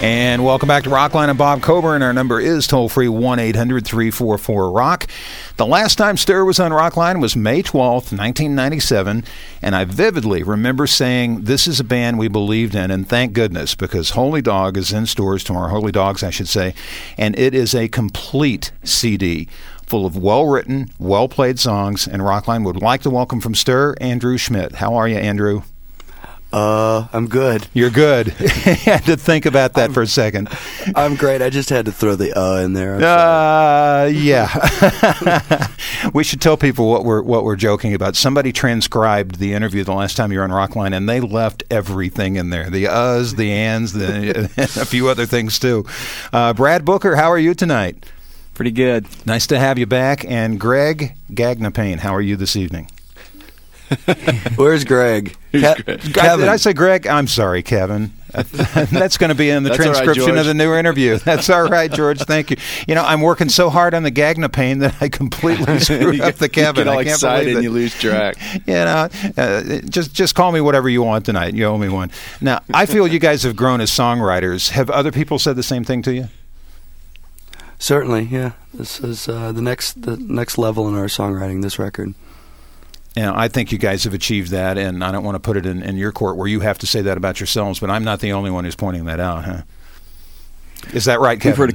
And welcome back to Rockline. I'm Bob Coburn. Our number is toll-free 1-800-344-ROCK. The last time Stir was on Rockline was May 12th, 1997, and I vividly remember saying this is a band we believed in, and thank goodness, because Holy Dog is in stores tomorrow, Holy Dogs, I should say, and it is a complete CD full of well-written, well-played songs, and Rockline would like to welcome from Stir, Andrew Schmidt. How are you, Andrew? I'm good. You're good. I had to think about that for a second. I'm great. I just had to throw the in there. Yeah. We should tell people what we're joking about. Somebody transcribed the interview the last time you were on Rockline, and they left everything in there. The the ands, and a few other things too. Brad Booker, how are you tonight? Pretty good. Nice to have you back. And Greg Gagnapane, how are you this evening? Where's Greg? Kevin. Did I say Greg? I'm sorry, Kevin. That's going to be in the transcription right, of the new interview. That's all right, George. Thank you. You know, I'm working so hard on the Gagnapane that I completely screwed up the Kevin. You get all I can't excited believe it. And you lose track. You know, just call me whatever you want tonight. You owe me one. Now, I feel you guys have grown as songwriters. Have other people said the same thing to you? Certainly, yeah. This is the next level in our songwriting, this record. And I think you guys have achieved that, and I don't want to put it in your court where you have to say that about yourselves, but I'm not the only one who's pointing that out, huh? Is that right, Kevin?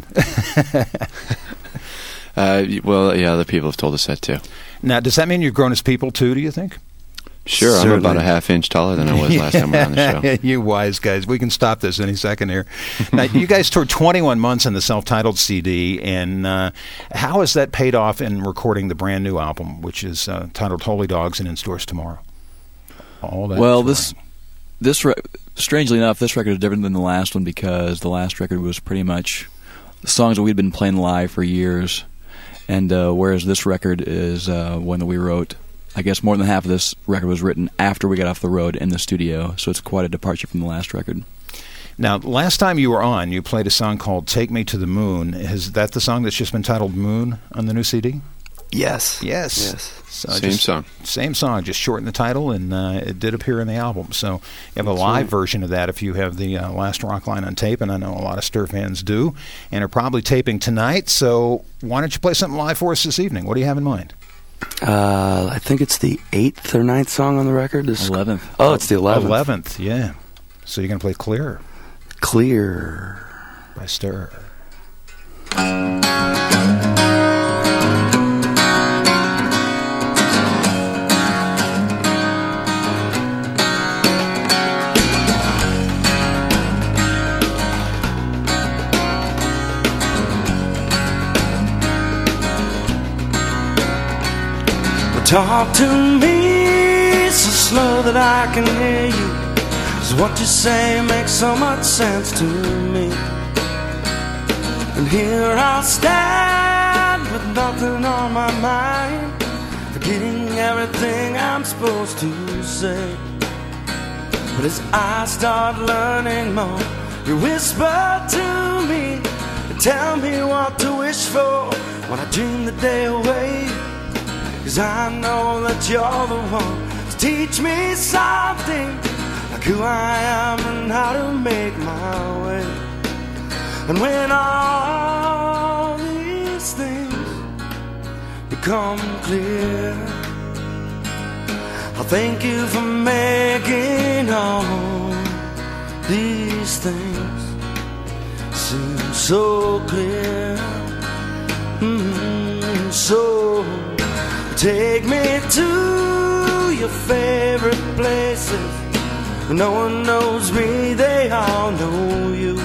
Well, yeah, other people have told us that too. Now, does that mean you've grown as people too, do you think? Sure, Certainly. I'm about a half-inch taller than I was last time we were on the show. You wise guys. We can stop this any second here. Now, you guys toured 21 months on the self-titled CD, and how has that paid off in recording the brand new album, which is titled Holy Dogs and in stores tomorrow? All that. Well, strangely enough, this record is different than the last one because the last record was pretty much the songs that we'd been playing live for years, and whereas this record is one that we wrote. I guess more than half of this record was written after we got off the road in the studio, so it's quite a departure from the last record. Now, last time you were on, you played a song called Take Me to the Moon. Is that the song that's just been titled Moon on the new CD? Yes. So Same song, just shortened the title, and it did appear in the album. So you have a live version of that if you have the last Rockline on tape, and I know a lot of Stir fans do, and are probably taping tonight. So why don't you play something live for us this evening? What do you have in mind? I think it's the 8th or 9th song on the record. 11th. Oh, it's the 11th. 11th, yeah. So you're going to play Clear. Clear. By Stir. Talk to me so slow that I can hear you, 'cause what you say makes so much sense to me. And here I'll stand with nothing on my mind, forgetting everything I'm supposed to say. But as I start learning more, you whisper to me and tell me what to wish for when I dream the day away. 'Cause I know that you're the one to teach me something, like who I am and how to make my way. And when all these things become clear, I'll thank you for making all these things seem so clear. So take me to your favorite places. No one knows me, they all know you.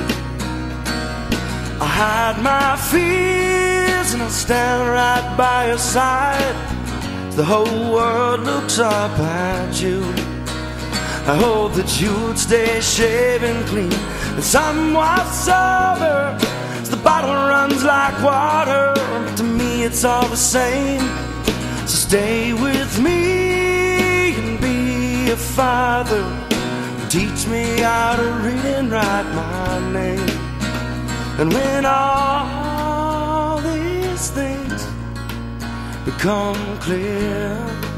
I hide my fears and I'll stand right by your side. The whole world looks up at you. I hope that you'd stay shaven clean and somewhat sober, so the bottle runs like water. To me it's all the same. So stay with me and be a father. Teach me how to read and write my name. And when all these things become clear,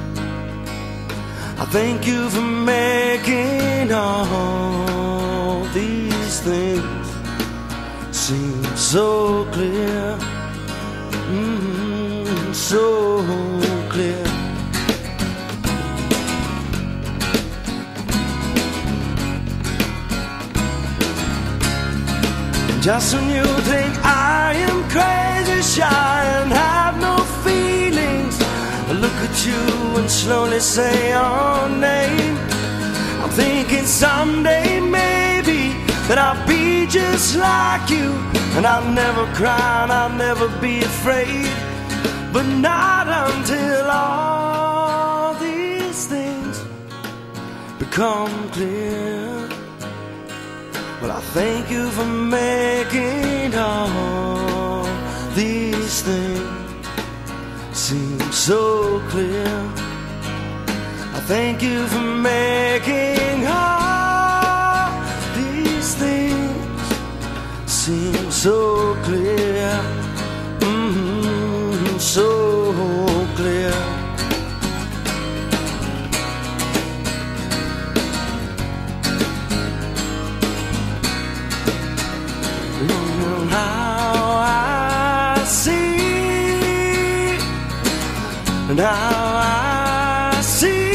I thank you for making all these things so clear, so clear. Just when you think I am crazy, shy and have no feelings, I look at you and slowly say your name. I'm thinking someday maybe that I'll be just like you, and I'll never cry and I'll never be afraid. But not until all these things become clear. Well, I thank you for making all these things seem so clear. I thank you for making all these things seem so clear, so clear. How I see, and how I see.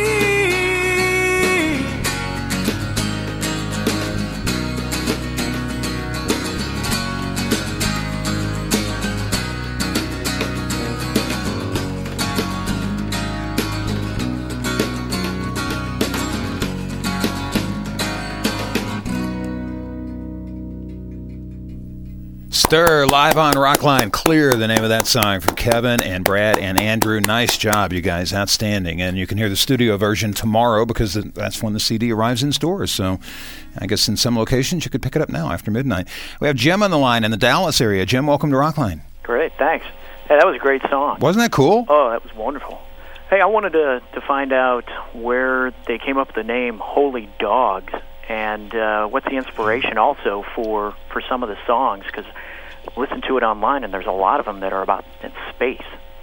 Stir, live on Rockline. Clear, the name of that song from Kevin and Brad and Andrew. Nice job, you guys. Outstanding. And you can hear the studio version tomorrow because that's when the CD arrives in stores. So I guess in some locations you could pick it up now after midnight. We have Jim on the line in the Dallas area. Jim, welcome to Rockline. Great, thanks. Hey, that was a great song. Wasn't that cool? Oh, that was wonderful. Hey, I wanted to find out where they came up with the name Holy Dogs, and what's the inspiration also for some of the songs, because listen to it online, and there's a lot of them that are about in space.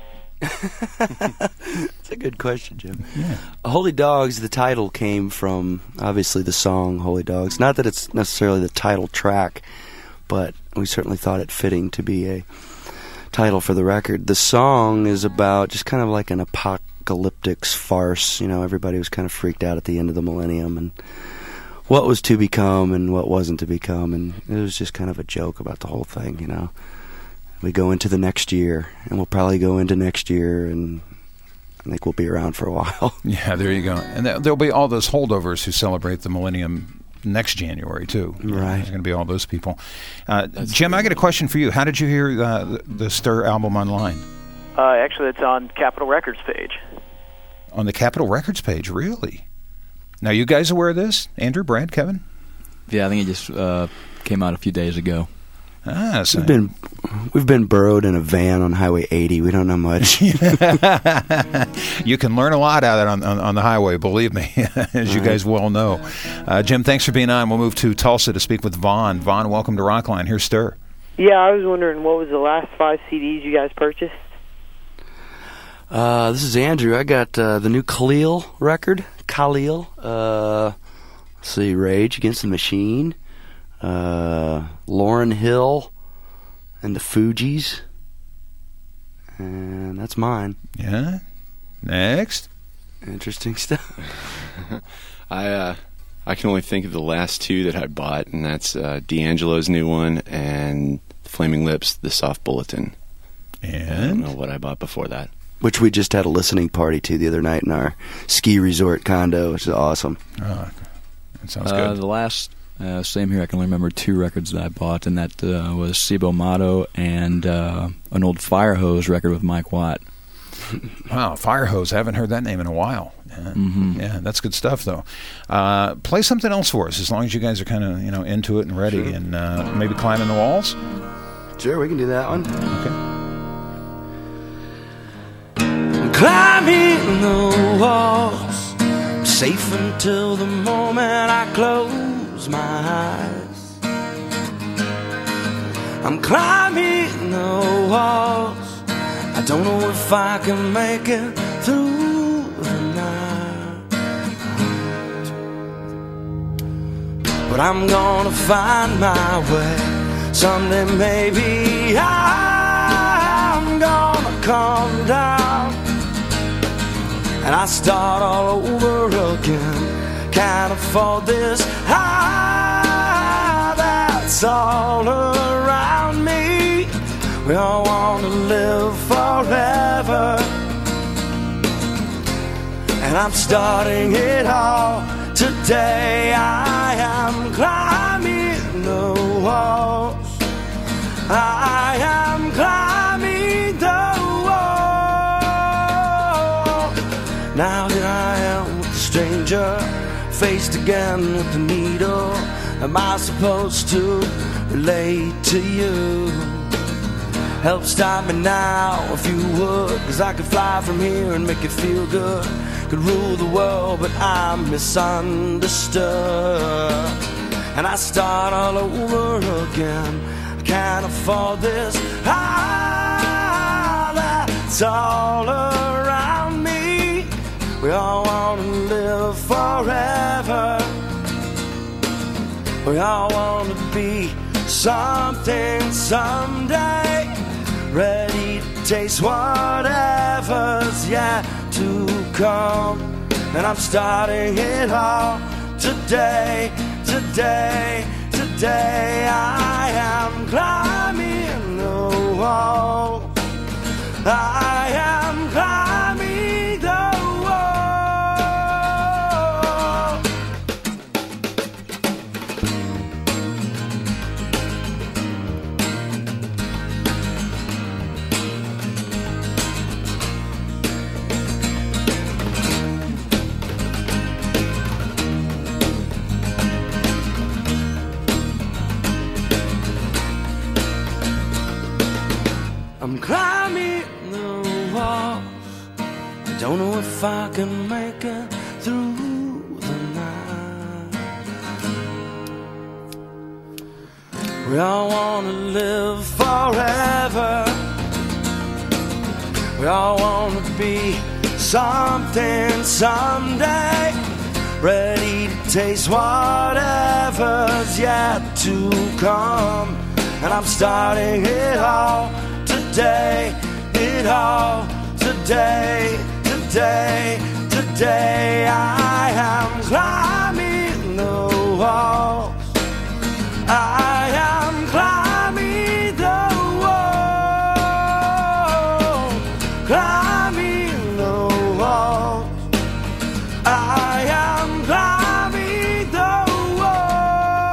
That's a good question, Jim. Yeah. Holy Dogs, the title came from, obviously, the song Holy Dogs. Not that it's necessarily the title track, but we certainly thought it fitting to be a title for the record. The song is about just kind of like an apocalyptic farce. You know, everybody was kind of freaked out at the end of the millennium, and what was to become and what wasn't to become, and it was just kind of a joke about the whole thing, you know. We go into the next year, and we'll probably go into next year, and I think we'll be around for a while. Yeah, there you go. And there'll be all those holdovers who celebrate the millennium next January, too. Right. There's going to be all those people. Jim, I got a question for you. How did you hear the Stir album online? Actually, it's on Capitol Records page. On the Capitol Records page, really? Now, you guys aware of this? Andrew, Brad, Kevin? Yeah, I think it just came out a few days ago. So We've been burrowed in a van on Highway 80. We don't know much. You can learn a lot out of it on the highway, believe me, as you guys well know. Jim, thanks for being on. We'll move to Tulsa to speak with Vaughn. Vaughn, welcome to Rockline. Here's Stir. Yeah, I was wondering, what was the last 5 CDs you guys purchased? This is Andrew. I got the new Khalil record. Khalil. Let's see, Rage Against the Machine. Lauryn Hill and the Fugees. And that's mine. Yeah. Next. Interesting stuff. I can only think of the last 2 that I bought, and that's D'Angelo's new one and Flaming Lips, The Soft Bulletin. And? I don't know what I bought before that. Which we just had a listening party to the other night in our ski resort condo, which is awesome. Oh, that sounds good. The last, same here, I can only remember 2 records that I bought, and that was Cibo Matto and an old Firehose record with Mike Watt. Wow, Firehose. I haven't heard that name in a while. Yeah, that's good stuff, though. Play something else for us, as long as you guys are kind of into it and ready, sure. And maybe Climbing the Walls. Sure, we can do that one. Okay. Climbing the walls, safe until the moment I close my eyes. I'm climbing the walls, I don't know if I can make it through the night, but I'm gonna find my way Someday maybe I'm gonna calm down and I start all over again. Can't afford this high that's all around me. We all want to live forever, and I'm starting it all today. I am climbing the walls. I am climbing the wall. Now that I am with a stranger, faced again with the needle, am I supposed to relate to you? Help stop me now if you would, 'cause I could fly from here and make it feel good. Could rule the world, but I'm misunderstood, and I start all over again. I can't afford this high that's all around me. We all want to live forever. We all want to be something someday, ready to taste whatever's yet to come. And I'm starting it all today, today, today. I am climbing the wall. I am climbing the wall. I'm climbing the walls. I don't know if I can make it through the night. We all want to live forever. We all want to be something someday, ready to taste whatever's yet to come. And I'm starting it all today, it all today, today, today. I am climbing the walls. I am climbing the wall, climbing the walls. I am climbing the wall.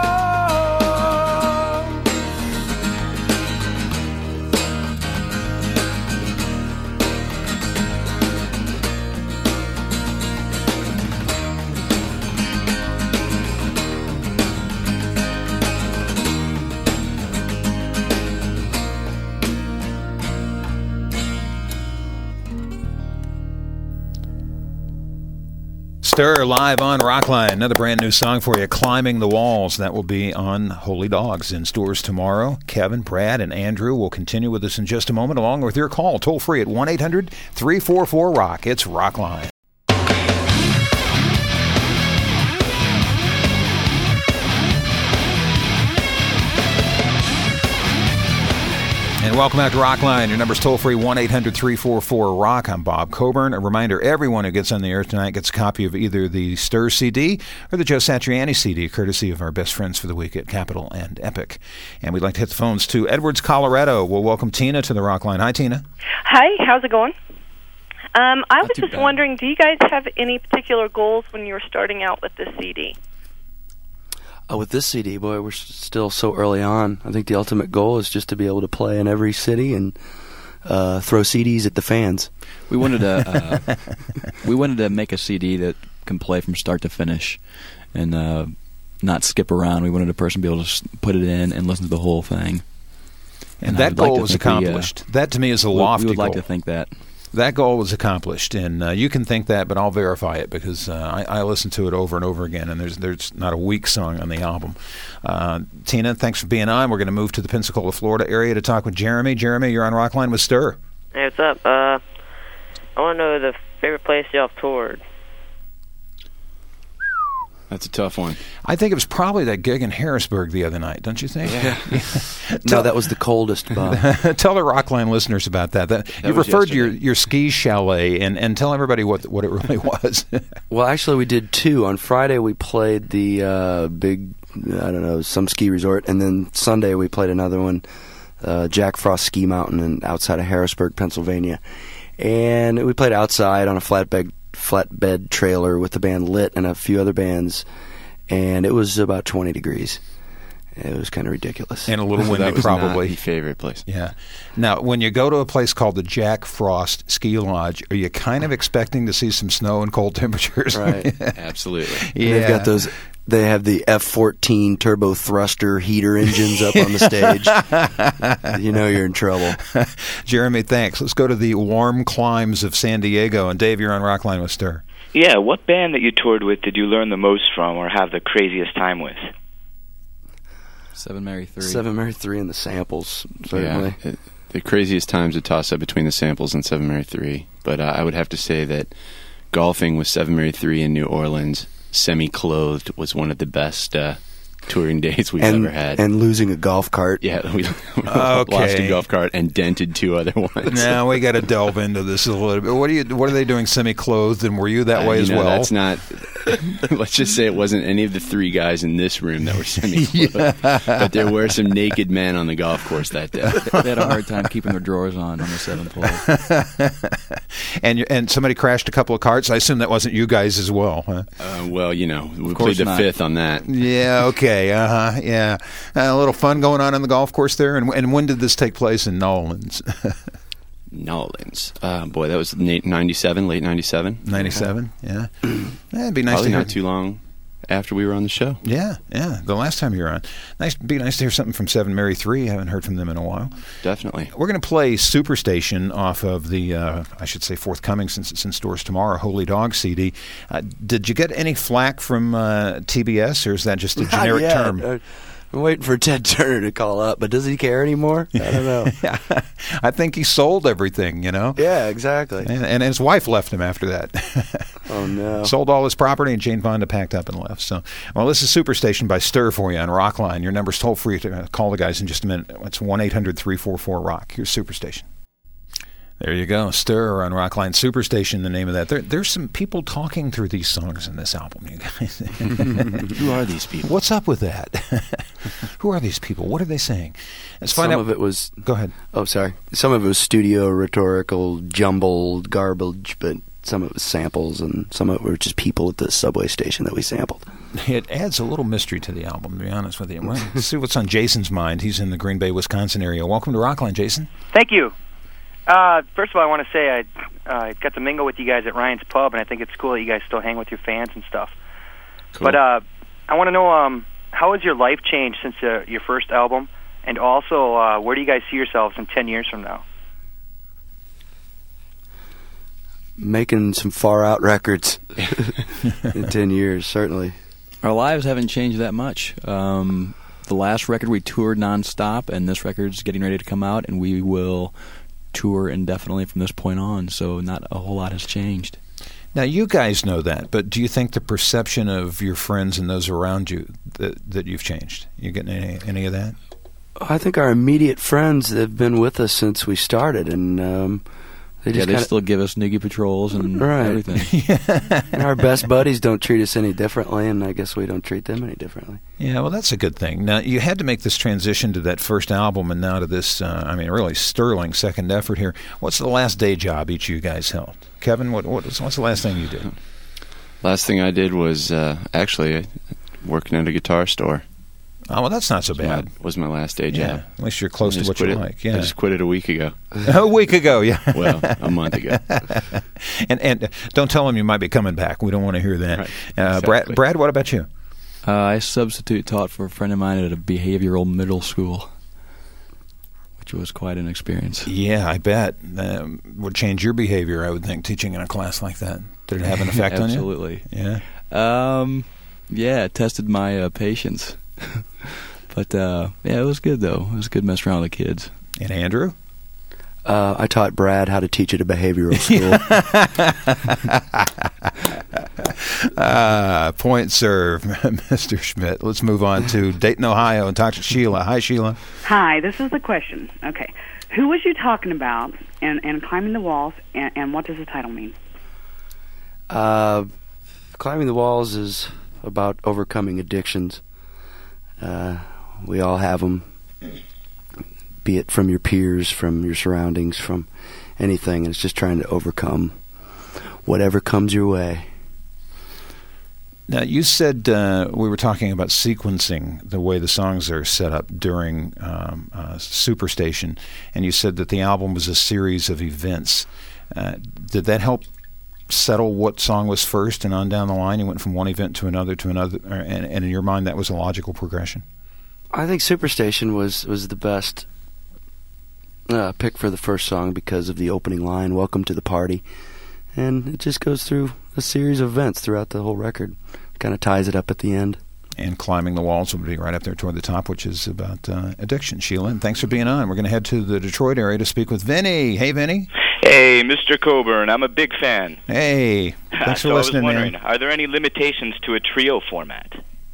Stir live on Rockline. Another brand new song for you, Climbing the Walls. That will be on Holy Dogs in stores tomorrow. Kevin, Brad, and Andrew will continue with us in just a moment, along with your call, toll free at 1-800-344-ROCK. It's Rockline. And welcome back to Rockline. Your number's toll-free, 1-800-344-ROCK. I'm Bob Coburn. A reminder, everyone who gets on the air tonight gets a copy of either the Stir CD or the Joe Satriani CD, courtesy of our best friends for the week at Capitol and Epic. And we'd like to hit the phones to Edwards, Colorado. We'll welcome Tina to the Rockline. Hi, Tina. Hi, how's it going? I was just wondering, do you guys have any particular goals when you were starting out with this CD? With this CD, boy, we're still so early on. I think the ultimate goal is just to be able to play in every city and throw CDs at the fans. We wanted to make a CD that can play from start to finish and not skip around. We wanted a person to be able to put it in and listen to the whole thing. And that goal was accomplished. That, to me, is a lofty goal. We would like to think that. That goal was accomplished, and you can think that, but I'll verify it because I listen to it over and over again, and there's not a weak song on the album. Tina, thanks for being on. We're going to move to the Pensacola, Florida area to talk with Jeremy. Jeremy, you're on Rockline with Stir. Hey, what's up? I want to know the favorite place y'all have toured. That's a tough one. I think it was probably that gig in Harrisburg the other night, don't you think? Yeah. No, that was the coldest, Bob. Tell the Rockline listeners about that. You referred to your ski chalet, and tell everybody what it really was. Well, actually, we did two. On Friday, we played the big, I don't know, some ski resort, and then Sunday we played another one, Jack Frost Ski Mountain outside of Harrisburg, Pennsylvania. And we played outside on a flatbed trailer with the band Lit and a few other bands, and it was about 20 degrees. It was kind of ridiculous. And a little windy, that was probably. Not my favorite place. Yeah. Now, when you go to a place called the Jack Frost Ski Lodge, are you kind of expecting to see some snow and cold temperatures? Right. Absolutely. Yeah. They've got those. They have the F-14 turbo thruster heater engines up on the stage. You know you're in trouble. Jeremy, thanks. Let's go to the warm climes of San Diego. And Dave, you're on Rockline with Stir. Yeah, what band that you toured with did you learn the most from or have the craziest time with? Seven Mary 3. Seven Mary 3 and the Samples, certainly. Yeah, the craziest times a toss-up between the Samples and Seven Mary 3. But I would have to say that golfing with Seven Mary 3 in New Orleans, semi-clothed, was one of the best touring days we've ever had. And losing a golf cart. Yeah, we lost a golf cart and dented two other ones. Now we got to delve into this a little bit. What are they doing semi-clothed, and were you that way as well? That's not. Let's just say it wasn't any of the three guys in this room that were semi-clothed. Yeah. But there were some naked men on the golf course that day. They had a hard time keeping their drawers on the seventh hole. And somebody crashed a couple of carts. I assume that wasn't you guys as well, huh? Well, we played the fifth on that. Yeah, okay. Yeah. A little fun going on the golf course there. And when did this take place in Nolens? Nolens. Boy, that was late 97. 97, yeah. That'd be nice Probably to hear. Not too long after we were on the show. Yeah. The last time you were on. Be nice to hear something from Seven Mary 3. I haven't heard from them in a while. Definitely. We're going to play Superstation off of the, I should say forthcoming since it's in stores tomorrow, Holy Dog CD. Did you get any flack from TBS, or is that just a generic term? I'm waiting for Ted Turner to call up, but does he care anymore? I don't know. I think he sold everything, Yeah, exactly. And his wife left him after that. Oh, no. Sold all his property, and Jane Fonda packed up and left. So, well, this is Superstation by Stir for you on Rockline. Your number's toll free to call the guys in just a minute. It's 1-800-344-ROCK. Here's Superstation. There you go. Stir on Rockline. Superstation, the name of that. There's some people talking through these songs in this album, you guys. Who are these people? What's up with that? Who are these people? What are they saying? Let's find Some out. of it was... Go ahead. Oh, sorry. Some of it was studio, rhetorical, jumbled garbage, but some of it was samples, and some of it were just people at the subway station that we sampled. It adds a little mystery to the album, to be honest with you. Well, let's see what's on Jason's mind. He's in the Green Bay, Wisconsin area. Welcome to Rockline, Jason. Thank you. First of all, I want to say I got to mingle with you guys at Ryan's Pub, and I think it's cool that you guys still hang with your fans and stuff. Cool. But I want to know how has your life changed since your first album, and also where do you guys see yourselves in 10 years from now? Making some far-out records in 10 years, certainly. Our lives haven't changed that much. The last record we toured nonstop, and this record's getting ready to come out, and we will tour indefinitely from this point on, so not a whole lot has changed. Now, you guys know that, but do you think the perception of your friends and those around you that you've changed? You getting any of that? I think our immediate friends have been with us since we started, and they still give us Niggy Patrols and everything. And our best buddies don't treat us any differently, and I guess we don't treat them any differently. Yeah, well, that's a good thing. Now, you had to make this transition to that first album and now to this, really sterling second effort here. What's the last day job each of you guys held? Kevin, what's the last thing you did? Last thing I did was actually working at a guitar store. Oh, well, that's not so bad. Was my last day job. Yeah, at least you're close to what you like. Yeah. I just quit it a week ago. A week ago, yeah. Well, a month ago. And don't tell them you might be coming back. We don't want to hear that. Right. Exactly. Brad, what about you? I substitute taught for a friend of mine at a behavioral middle school, which was quite an experience. Yeah, I bet. Would change your behavior, I would think, teaching in a class like that. Did it have an effect on you? Absolutely. Yeah. Yeah, it tested my patience. But, it was good, though. It was good messing around with the kids. And Andrew? I taught Brad how to teach at a behavioral school. Point serve, Mr. Schmidt. Let's move on to Dayton, Ohio, and talk to Sheila. Hi, Sheila. Hi, this is the question. Okay. Who was you talking about in Climbing the Walls, and what does the title mean? Climbing the Walls is about overcoming addictions. We all have them, be it from your peers, from your surroundings, from anything, and it's just trying to overcome whatever comes your way. Now, you said we were talking about sequencing, the way the songs are set up during Superstation, and you said that the album was a series of events. Did that help settle what song was first, and on down the line you went from one event to another, and in your mind that was a logical progression? I think Superstation was the best pick for the first song because of the opening line, "Welcome to the Party," and it just goes through a series of events throughout the whole record. Kind of ties it up at the end. And Climbing the Walls will be right up there toward the top, which is about addiction. Sheila, and thanks for being on. We're going to head to the Detroit area to speak with Vinny. Hey, Vinny. Hey, Mr. Coburn. I'm a big fan. Hey, thanks for listening, I was wondering, man. are there any limitations to a trio format?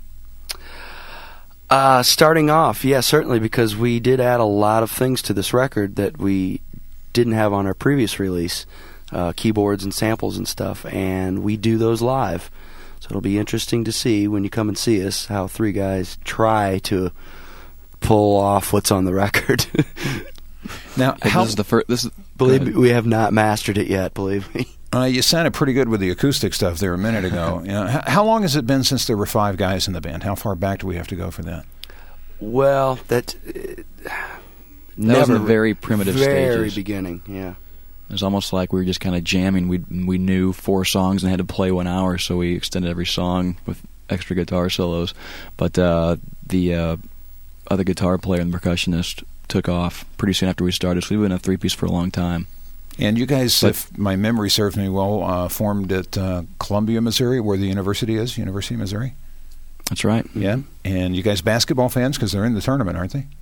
Starting off, yeah, certainly, because we did add a lot of things to this record that we didn't have on our previous release, keyboards and samples and stuff, and we do those live. So it'll be interesting to see when you come and see us how three guys try to pull off what's on the record. Now, this is the first. Believe me, we have not mastered it yet. Believe me. You sounded pretty good with the acoustic stuff there a minute ago. You know, how long has it been since there were 5 guys in the band? How far back do we have to go for that? Well, that was in the very primitive very stages. Beginning. Yeah. It was almost like we were just kind of jamming. We knew 4 songs and had to play 1 hour, so we extended every song with extra guitar solos. But the other guitar player and the percussionist took off pretty soon after we started, so we've been a 3-piece for a long time. And you guys, if my memory serves me well, formed at Columbia, Missouri, where the university is, University of Missouri? That's right. Yeah. And you guys basketball fans, because they're in the tournament, aren't they?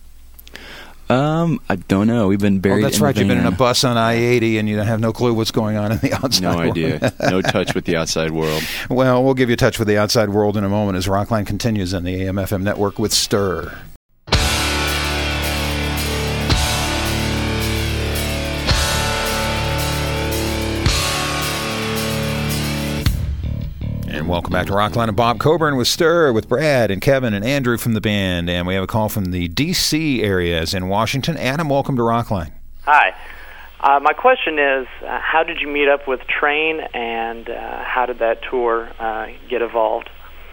I don't know. We've been buried. Oh, that's right. You've been in a bus on I-80, and you have no clue what's going on in the outside world. No idea. No touch with the outside world. Well, we'll give you a touch with the outside world in a moment as Rockline continues on the AM/FM network with Stir. And welcome back to Rockline and Bob Coburn with Stir with Brad and Kevin and Andrew from the band. And we have a call from the D.C. areas in Washington. Adam, welcome to Rockline. Hi. My question is, how did you meet up with Train, and how did that tour get evolved?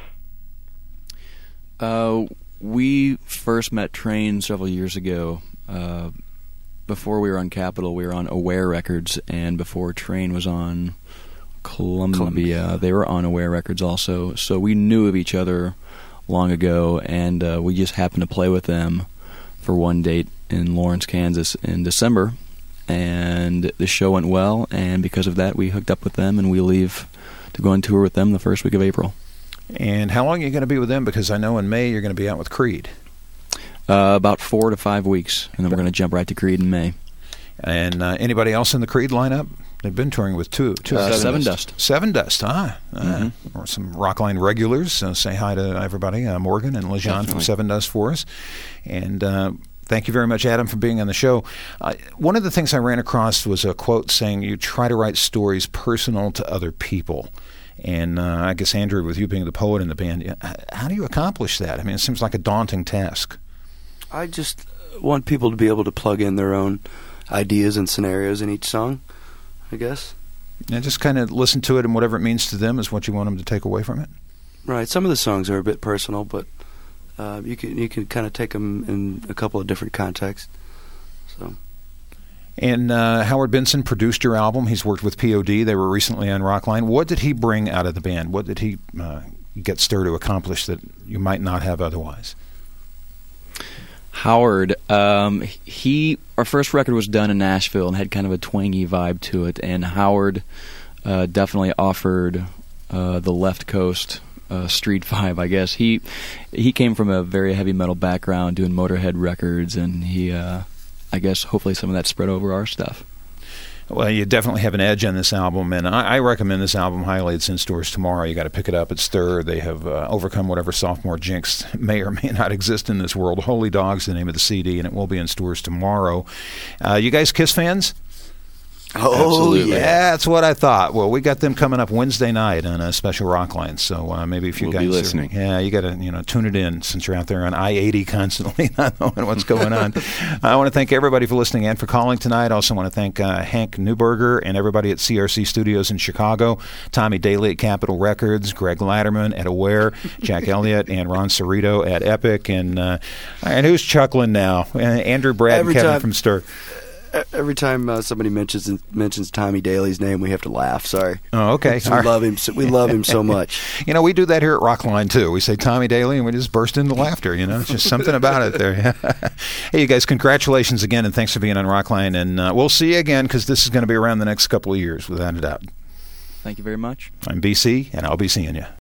We first met Train several years ago. Before we were on Capitol, we were on Aware Records, and before Train was on Columbia. They were on Aware Records also, so we knew of each other long ago, and we just happened to play with them for one date in Lawrence, Kansas in December, and the show went well, and because of that we hooked up with them, and we leave to go on tour with them the first week of April. And how long are you going to be with them? Because I know in May you're going to be out with Creed. About 4 to 5 weeks, and then we're going to jump right to Creed in May. And anybody else in the Creed lineup? They've been touring with two Seven Dust. Seven Dust, or some Rockline regulars. Say hi to everybody, Morgan and Lejean from Seven Dust for us. And thank you very much, Adam, for being on the show. One of the things I ran across was a quote saying you try to write stories personal to other people. And I guess, Andrew, with you being the poet in the band, how do you accomplish that? I mean, it seems like a daunting task. I just want people to be able to plug in their own ideas and scenarios in each song, I guess. And just kind of listen to it, and whatever it means to them is what you want them to take away from it. Right. Some of the songs are a bit personal, but you can kind of take them in a couple of different contexts. So. And Howard Benson produced your album. He's worked with POD. They were recently on Rockline. What did he bring out of the band? What did he get Stir to accomplish that you might not have otherwise? Howard, our first record was done in Nashville and had kind of a twangy vibe to it, and Howard definitely offered the left coast street vibe, I guess. He came from a very heavy metal background doing Motorhead records, and he, I guess, hopefully some of that spread over our stuff. Well, you definitely have an edge on this album, and I recommend this album highly. It's in stores tomorrow. You got to pick it up at Stir. They have overcome whatever sophomore jinx may or may not exist in this world. Holy Dog's the name of the CD, and it will be in stores tomorrow. You guys Kiss fans? Oh, absolutely. Yeah, that's what I thought. Well, we got them coming up Wednesday night on a special Rockline, so maybe if you guys be listening. You got to tune it in since you're out there on I-80 constantly, not knowing what's going on. I want to thank everybody for listening and for calling tonight. Also want to thank Hank Newberger and everybody at CRC Studios in Chicago, Tommy Daly at Capitol Records, Greg Latterman at Aware, Jack Elliott and Ron Cerrito at Epic, and who's chuckling now? Andrew, Brad, and Kevin from Stir. Every time somebody mentions Tommy Daly's name, we have to laugh. Sorry. Oh, okay. We love him. We love him so much. We do that here at Rockline too. We say Tommy Daly, and we just burst into laughter. It's just something about it there. Hey, you guys, congratulations again, and thanks for being on Rockline. And we'll see you again because this is going to be around the next couple of years, without a doubt. Thank you very much. I'm BC, and I'll be seeing you.